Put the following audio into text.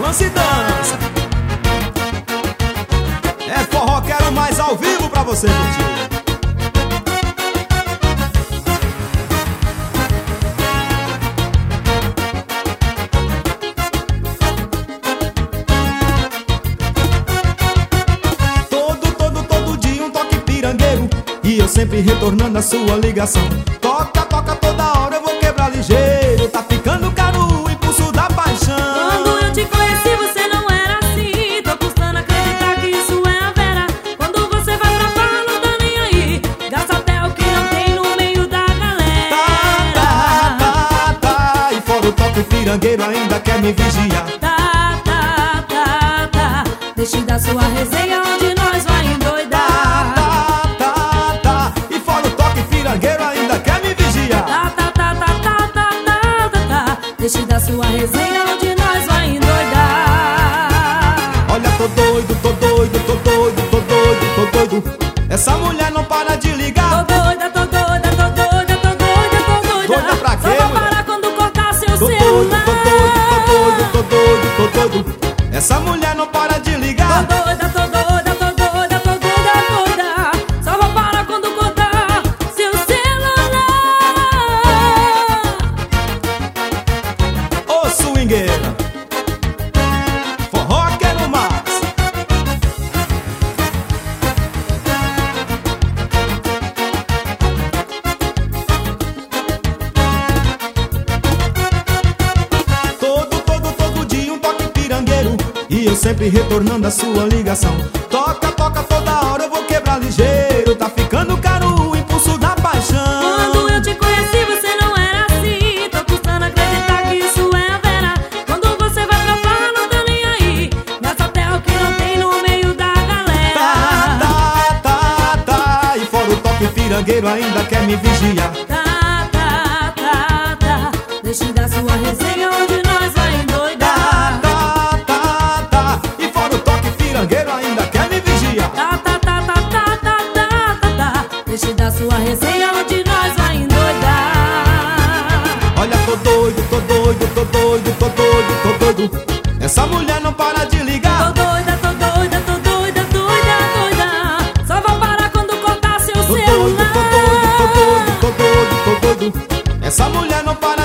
balança e dança. É Forró Quero Mais ao vivo pra você curtir. E eu sempre retornando a sua ligação. Toca, toca toda hora, eu vou quebrar ligeiro. Tá ficando caro o impulso da paixão. Quando eu te conheci você não era assim. Tô custando acreditar que isso é a vera. Quando você vai pra farra não tá nem aí. Gasta até o que não tem no meio da galera. Tá. E fora o toque pirangueiro ainda quer me vigiar. Tá. Deixe da sua resenha onde nós vai endoidar. E fora o toque pirangueiro ainda quer me vigiar. Deixe da sua resenha onde nós vai endoidar. Olha, tô doido, tô doido, tô doido, tô doido, tô doido. Essa mulher não para de ligar. Tô doida, tô doida, tô doida, tô doida, tô doida. Doida pra quê, só vou parar quando cortar seu celular. Tô doido, tô doido, tô doido. Essa mulher não para de ligar. Tô doida, tô doida, tô doida, tô doida, doida. Só vou parar quando cortar seu celular. Ô swingueira, Forró Quero Mais. Todo dia um toque pirangueiro. E eu sempre retornando a sua ligação. Toca, toca toda hora, eu vou quebrar ligeiro. Tá ficando caro o impulso da paixão. Quando eu te conheci você não era assim. Tô custando acreditar que isso é a vera. Quando você vai pra farra não tá nem aí. Gasta até o que não tem no meio da galera. Tá. E fora o toque pirangueiro ainda quer me vigiar. Tá. Deixe da sua resenha onde nós vai endoidar. Tá. E fora o toque pirangueiro ainda quer me vigiar. Tá. Deixe da sua resenha onde nós vai endoidar. Olha, tô doido, tô doido, tô doido, tô doido, tô doido. Essa mulher não para de ligar. Tô doida, tô doida, tô doida, doida, doida. Só vou parar quando cortar seu celular. Tô doido, tô doido, tô doido, tô doido. Essa mulher não para